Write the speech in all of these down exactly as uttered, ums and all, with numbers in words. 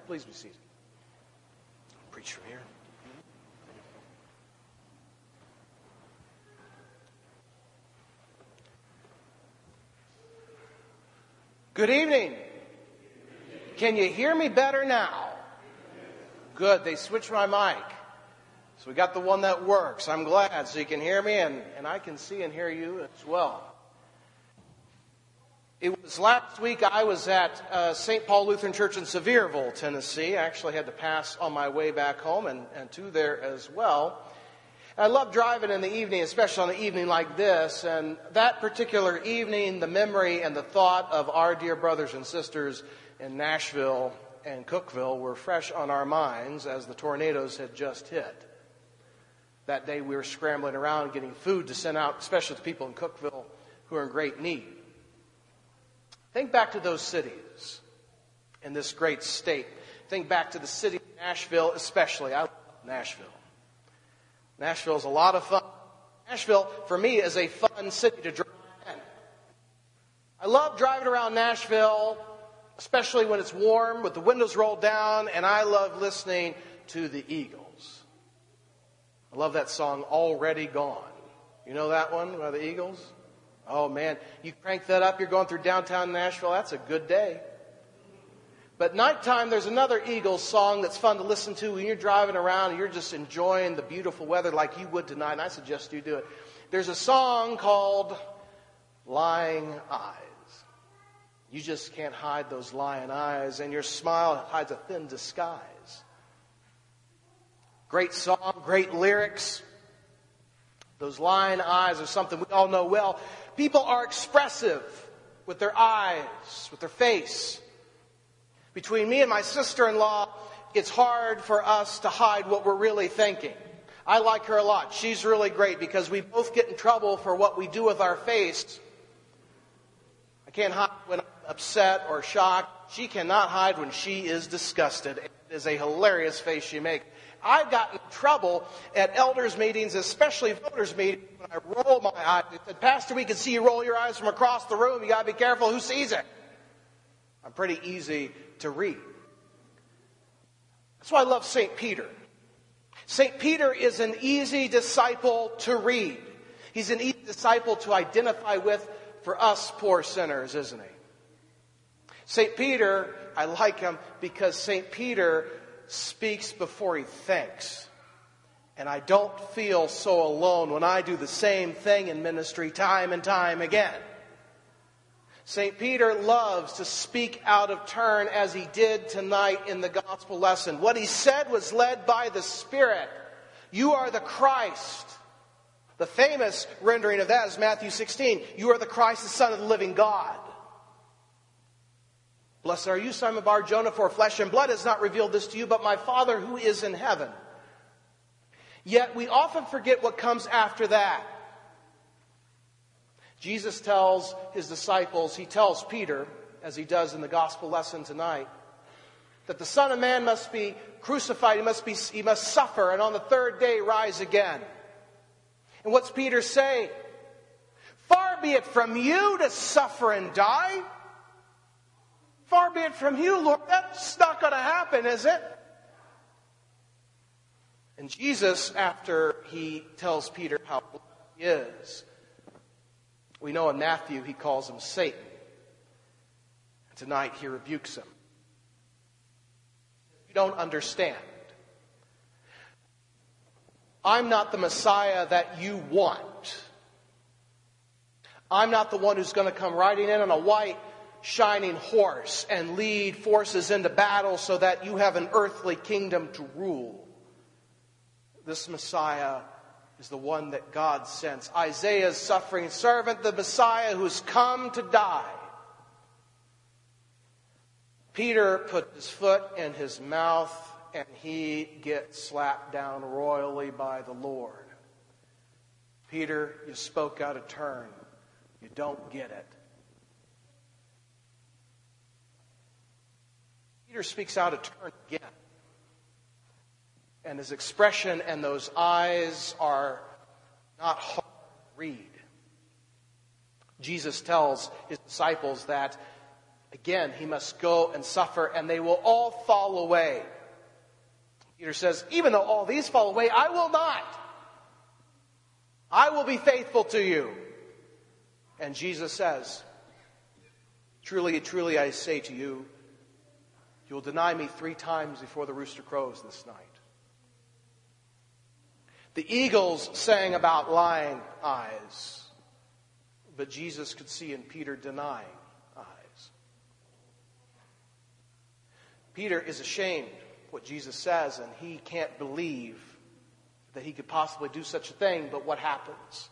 Please be seated. Preach from here. Good evening. Can you hear me better now? Good. They switched my mic. So we got the one that works. I'm glad. So you can hear me and, and I can see and hear you as well. It was last week I was at uh, Saint Paul Lutheran Church in Sevierville, Tennessee. I actually had to pass on my way back home and, and to there as well. I love driving in the evening, especially on an evening like this. And that particular evening, the memory and the thought of our dear brothers and sisters in Nashville and Cookeville were fresh on our minds as the tornadoes had just hit. That day we were scrambling around getting food to send out, especially to people in Cookeville who are in great need. Think back to those cities in this great state. Think back to the city of Nashville especially. I love Nashville. Nashville is a lot of fun. Nashville, for me, is a fun city to drive in. I love driving around Nashville, especially when it's warm with the windows rolled down, and I love listening to the Eagles. I love that song, Already Gone. You know that one by the Eagles? Oh, man, you crank that up, you're going through downtown Nashville, that's a good day. But nighttime, there's another Eagles song that's fun to listen to when you're driving around and you're just enjoying the beautiful weather like you would tonight, and I suggest you do it. There's a song called Lying Eyes. You just can't hide those lying eyes, and your smile hides a thin disguise. Great song, great lyrics. Those lying eyes are something we all know well. People are expressive with their eyes, with their face. Between me and my sister-in-law, it's hard for us to hide what we're really thinking. I like her a lot. She's really great because we both get in trouble for what we do with our face. I can't hide when I'm upset or shocked. She cannot hide when she is disgusted. It is a hilarious face she makes. I've gotten in trouble at elders meetings, especially voters meetings, when I roll my eyes. They said, Pastor, we can see you roll your eyes from across the room. You got to be careful who sees it. I'm pretty easy to read. That's why I love Saint Peter. Saint Peter is an easy disciple to read. He's an easy disciple to identify with for us poor sinners, isn't he? Saint Peter, I like him because Saint Peter speaks before he thinks. And I don't feel so alone when I do the same thing in ministry time and time again. Saint Peter loves to speak out of turn as he did tonight in the gospel lesson. What he said was led by the Spirit. You are the Christ. The famous rendering of that is Matthew sixteen. You are the Christ, the Son of the living God. Blessed are you, Simon Bar-Jonah, for flesh and blood has not revealed this to you, but my Father who is in heaven. Yet we often forget what comes after that. Jesus tells his disciples, he tells Peter, as he does in the gospel lesson tonight, that the Son of Man must be crucified, he must be, he must suffer, and on the third day rise again. And what's Peter say? Far be it from you to suffer and die. Far be it from you, Lord. That's not going to happen, is it? And Jesus, after he tells Peter how he is, we know in Matthew he calls him Satan. And tonight he rebukes him. You don't understand. I'm not the Messiah that you want. I'm not the one who's going to come riding in on a white, shining horse and lead forces into battle so that you have an earthly kingdom to rule. This Messiah is the one that God sends. Isaiah's suffering servant, the Messiah who's come to die. Peter put his foot in his mouth and he gets slapped down royally by the Lord. Peter, you spoke out of turn. You don't get it. Peter speaks out of turn again. And his expression and those eyes are not hard to read. Jesus tells his disciples that Again, he must go and suffer, and they will all fall away. Peter says, even though all these fall away, I will not. I will be faithful to you. And Jesus says, truly, truly, I say to you, you will deny me three times before the rooster crows this night. The eagles sang about lying eyes, but Jesus could see in Peter denying eyes. Peter is ashamed of what Jesus says, and he can't believe that he could possibly do such a thing, but what happens?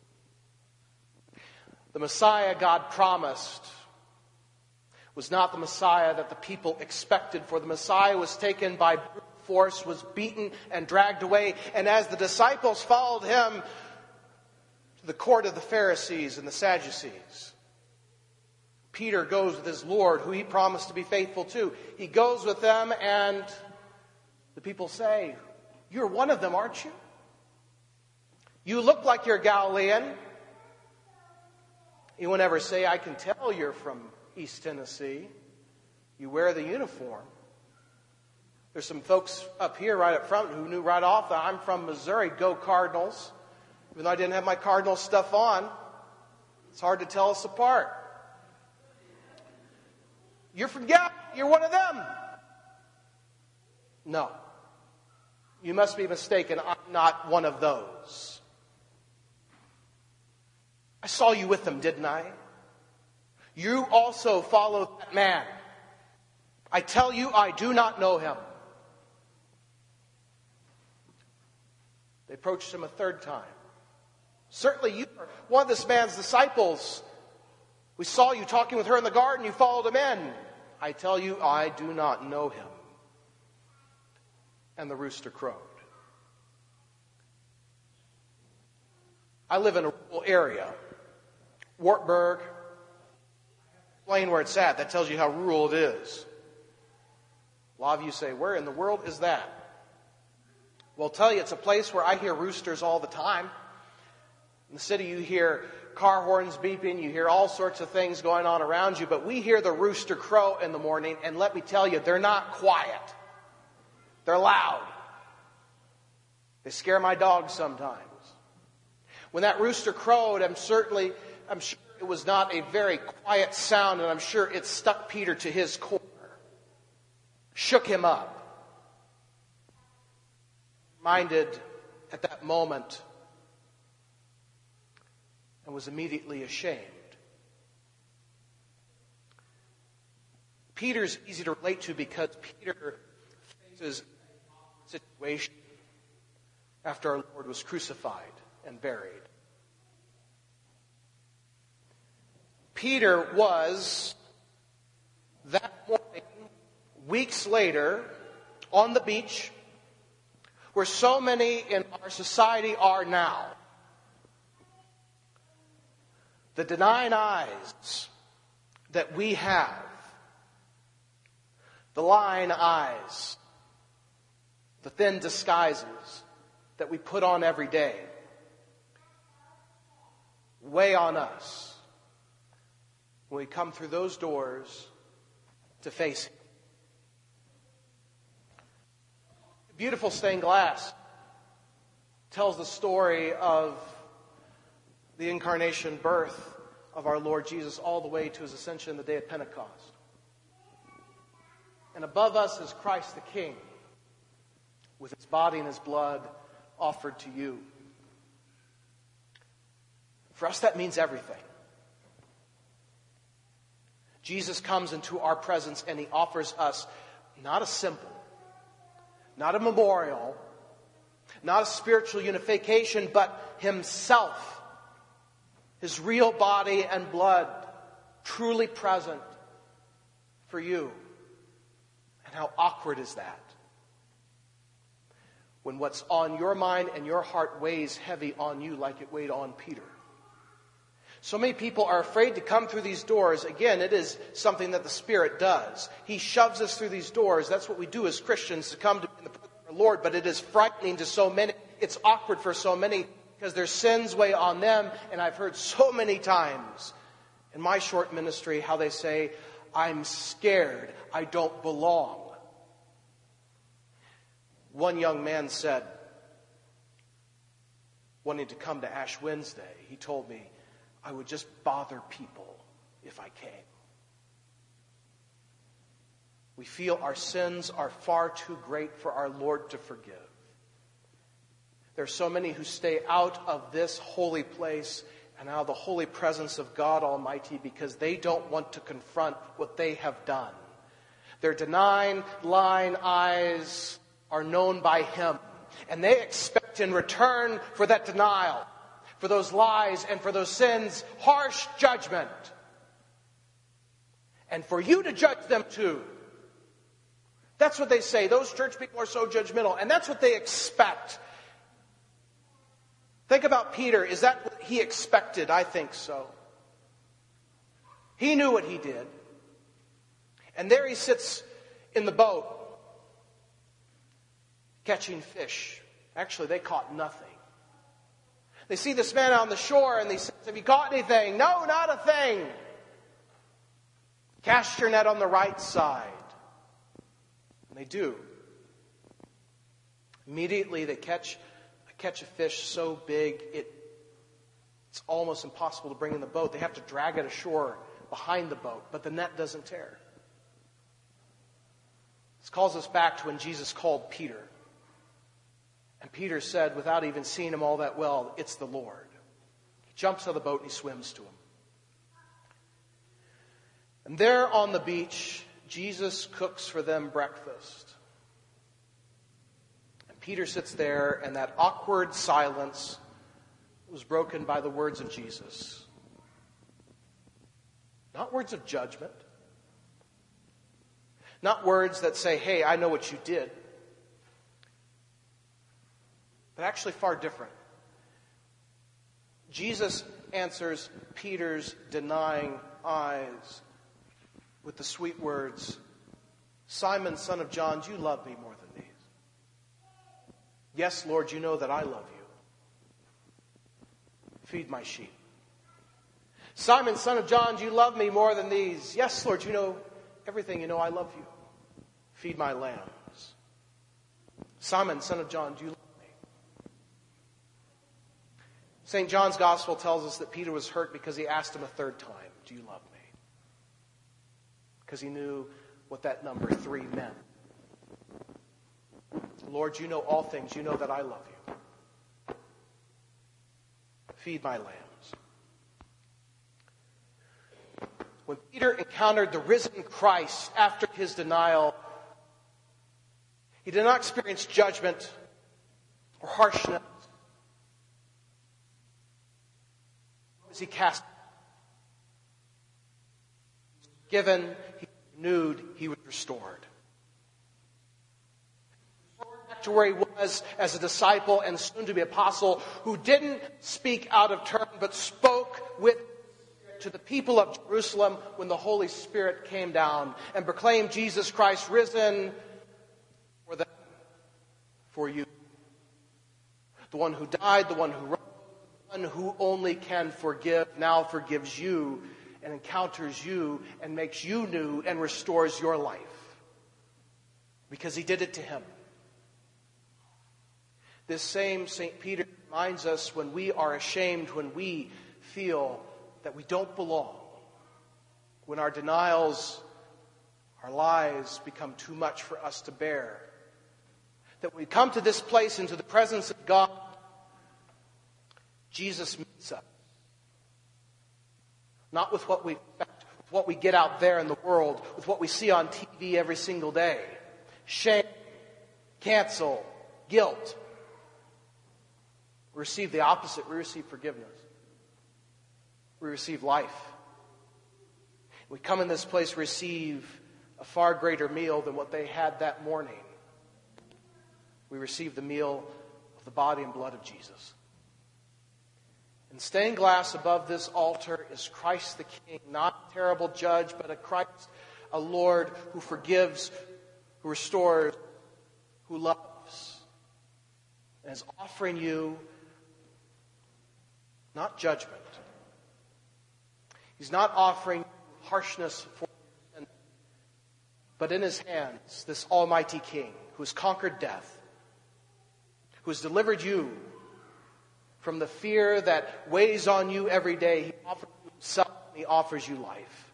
The Messiah God promised was not the Messiah that the people expected, for the Messiah was taken by brute force, was beaten and dragged away, and as the disciples followed him to the court of the Pharisees and the Sadducees, Peter goes with his Lord, who he promised to be faithful to. He goes with them, and the people say, you're one of them, aren't you? You look like you're Galilean. He won't ever say, I can tell you're from East Tennessee. You wear the uniform. There's some folks up here right up front who knew right off that I'm from Missouri. Go Cardinals. Even though I didn't have my Cardinal stuff on, it's hard to tell us apart. You're from Galilee. You're one of them. No. You must be mistaken. I'm not one of those. I saw you with them, didn't I? You also followed that man. I tell you, I do not know him. They approached him a third time. Certainly you are one of this man's disciples. We saw you talking with her in the garden. You followed him in. I tell you, I do not know him. And the rooster crowed. I live in a rural area. Wartburg. Explain where it's at. That tells you how rural it is. A lot of you say, where in the world is that? Well, I'll tell you, it's a place where I hear roosters all the time. In the city, you hear car horns beeping, you hear all sorts of things going on around you, but we hear the rooster crow in the morning, and let me tell you, they're not quiet. They're loud. They scare my dog sometimes. When that rooster crowed, I'm certainly, I'm sure it was not a very quiet sound, and I'm sure it stuck Peter to his core. Shook him up. Minded at that moment, and was immediately ashamed. Peter's easy to relate to because Peter faces a situation after our Lord was crucified and buried. Peter was, that morning, weeks later, on the beach, where so many in our society are now. The denying eyes that we have, the lying eyes, the thin disguises that we put on every day, weigh on us when we come through those doors to face Him. Beautiful stained glass tells the story of the incarnation birth of our Lord Jesus all the way to His ascension the day of Pentecost. And above us is Christ the King, with His body and His blood offered to you. For us, that means everything. Jesus comes into our presence and He offers us not a symbol, not a memorial, not a spiritual unification, but Himself, His real body and blood, truly present for you. And how awkward is that? When what's on your mind and your heart weighs heavy on you like it weighed on Peter. So many people are afraid to come through these doors. Again, it is something that the Spirit does. He shoves us through these doors. That's what we do as Christians, to come to the presence of the Lord. But it is frightening to so many. It's awkward for so many because their sins weigh on them. And I've heard so many times in my short ministry how they say, I'm scared. I don't belong. One young man said, wanting to come to Ash Wednesday, he told me, I would just bother people if I came. We feel our sins are far too great for our Lord to forgive. There are so many who stay out of this holy place and out of the holy presence of God Almighty because they don't want to confront what they have done. Their denying, lying eyes are known by Him, and they expect in return for that denial, for those lies and for those sins, harsh judgment. And for you to judge them too. That's what they say. Those church people are so judgmental, and that's what they expect. Think about Peter. Is that what he expected? I think so. He knew what he did. And there he sits in the boat, catching fish. Actually, they caught nothing. They see this man on the shore, and they say, have you caught anything? No, not a thing. Cast your net on the right side. And they do. Immediately they catch catch a fish so big it it's almost impossible to bring in the boat. They have to drag it ashore behind the boat, but the net doesn't tear. This calls us back to when Jesus called Peter. And Peter said, without even seeing him all that well, it's the Lord. He jumps out of the boat and he swims to him. And there on the beach, Jesus cooks for them breakfast. And Peter sits there, and that awkward silence was broken by the words of Jesus. Not words of judgment. Not words that say, hey, I know what you did. But actually far different. Jesus answers Peter's denying eyes with the sweet words, Simon, son of John, do you love me more than these? Yes, Lord, you know that I love you. Feed my sheep. Simon, son of John, do you love me more than these? Yes, Lord, you know everything. You know I love you. Feed my lambs. Simon, son of John, do you love me? Saint John's Gospel tells us that Peter was hurt because he asked him a third time, do you love me? Because he knew what that number three meant. Lord, you know all things. You know that I love you. Feed my lambs. When Peter encountered the risen Christ after his denial, he did not experience judgment or harshness. Was he cast? Given, he was renewed, he was restored. Back to where he was as a disciple and soon to be apostle, who didn't speak out of turn, but spoke with to the people of Jerusalem when the Holy Spirit came down and proclaimed Jesus Christ risen for them, for you. The one who died, the one who rose, the one who only can forgive, now forgives you and encounters you and makes you new and restores your life. Because he did it to him. This same Saint Peter reminds us when we are ashamed, when we feel that we don't belong, when our denials, our lies become too much for us to bear, that when we come to this place into the presence of God, Jesus meets us. Not with what we expect, with what we get out there in the world, with what we see on T V every single day. Shame, cancel, guilt. We receive the opposite. We receive forgiveness. We receive life. We come in this place, receive a far greater meal than what they had that morning. We receive the meal of the body and blood of Jesus. In stained glass above this altar is Christ the King, not a terrible judge, but a Christ, a Lord who forgives, who restores, who loves, and is offering you not judgment. He's not offering harshness for sin, But in his hands, this almighty King who has conquered death, who has delivered you from the fear that weighs on you every day, he offers you himself, and he offers you life.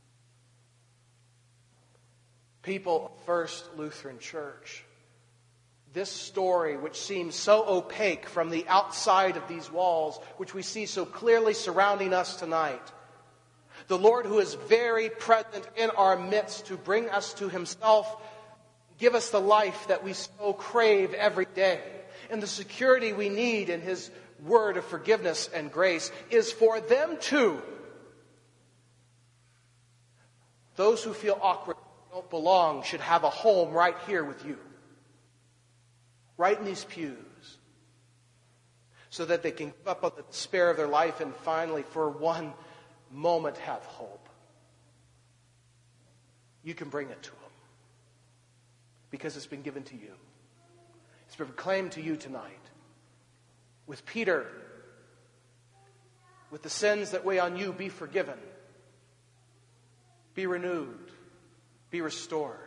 People of First Lutheran Church, this story, which seems so opaque from the outside of these walls, which we see so clearly surrounding us tonight, the Lord who is very present in our midst to bring us to himself, give us the life that we so crave every day, and the security we need in his word of forgiveness and grace, is for them too. Those who feel awkward, don't belong, should have a home right here with you. Right in these pews. So that they can give up on the despair of their life and finally, for one moment, have hope. You can bring it to them. Because it's been given to you. It's been proclaimed to you tonight. With Peter, with the sins that weigh on you, be forgiven. Be renewed. Be restored.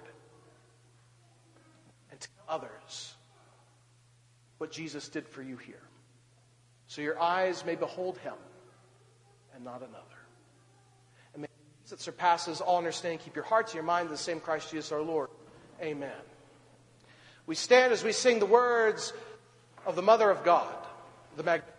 And tell others what Jesus did for you here. So your eyes may behold him and not another. And may the peace that surpasses all understanding keep your hearts and your minds in the same Christ Jesus our Lord. Amen. We stand as we sing the words of the Mother of God, the Magnificat.